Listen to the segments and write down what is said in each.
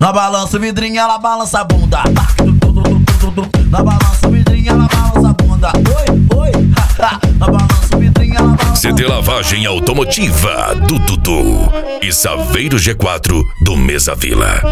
Na balança o vidrinho, ela balança a bunda. Na balança o vidrinho, ela balança a bunda. Oi, oi, na balança o vidrinho, ela balança a bunda. CD Lavagem Automotiva do Dudu e Saveiro G4 do Mesa Vila.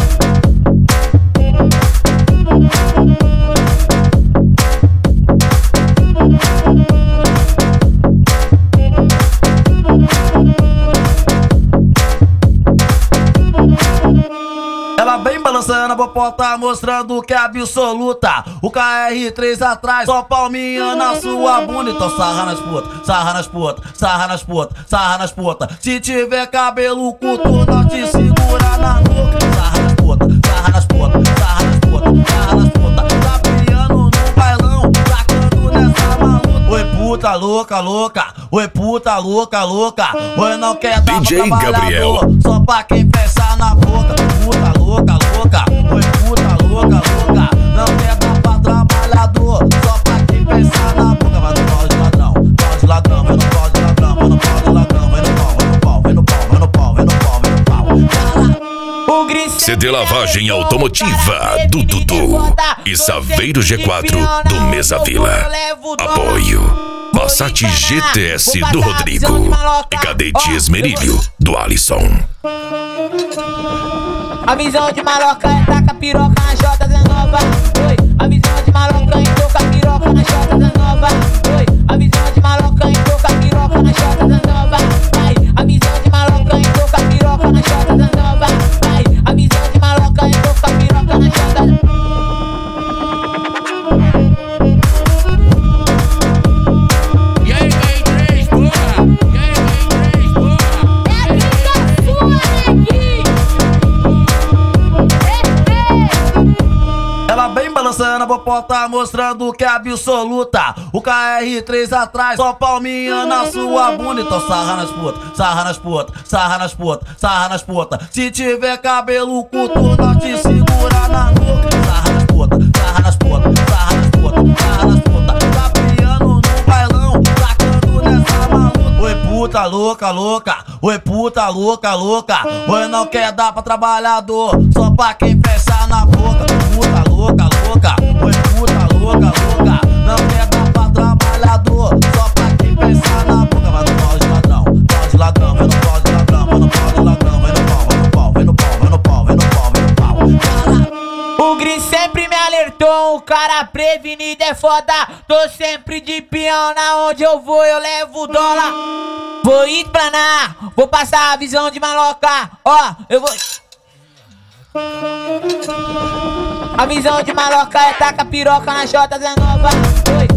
Ela vem balançando a popota, mostrando que é absoluta. O KR3 atrás, só palminha na sua bunda. Então sarra nas putas, sarra nas putas, sarra nas putas, sarra nas putas. Se tiver cabelo curto, nós te segura na nuca. Sarra nas putas, sarra nas putas, sarra nas putas, sarra nas putas. Tá piano no bailão, tacando nessa maluca. Oi puta louca, louca. Oi puta louca, louca. Oi não quer dar DJ pra Gabriel. só pra quem pensa na boca. Puta louca, louca. Oi puta louca, louca. Não quer dar pra trabalhador, só pra quem pensa na boca. Vai no pau de ladrão, pau de ladrão, vai no pau de ladrão, vai no pau de ladrão, vai no pau, vai no pau, vai no pau, vai no pau, vai no pau, vai no pau. O Gris CD Lavagem Automotiva do Dudu e Saveiro G4 do Mesa Vila. Apoio Passat GTS do Rodrigo e Cadete Esmerilho do Alisson. A visão de maloca é taca piroca na J19. Oi, a visão de maloca é toca piroca na J19. Oi, a visão de maloca é toca piroca na J19. Vai, a visão de maloca é toca piroca na J19. Vai, a visão de maloca é toca piroca na J19. Balançando a popota, mostrando que é absoluta. O KR3 atrás, só palminha na sua bunda. Então sarra nas putas, sarra nas putas, sarra nas putas, sarra nas putas. Se tiver cabelo curto, nós te segura na nuca. Sarra nas putas, sarra nas putas, sarra nas putas, sarra nas putas. Tá piano no bailão, tacando nessa maluca. Oi puta louca, louca. Oi puta louca, louca. Oi não quer dar pra trabalhador, só pra quem pensa na boca. Puta louca, louca. Oi puta louca, louca. Não quer dar pra trabalhador, só pra quem pensa na boca. Vai no pau de ladrão, pau de ladrão, vai no pau de ladrão, vai no pau de ladrão, vai no pau, vai no pau, vai no pau, vai no pau, vai no pau, vai no pau. O Gris sempre me alertou, o cara prevenido é foda. Tô sempre de peão, na onde eu vou eu levo dólar. Vou explanar, vou passar a visão de maloca. Ó, eu vou... A visão de maloca é taca piroca na J19. Oi,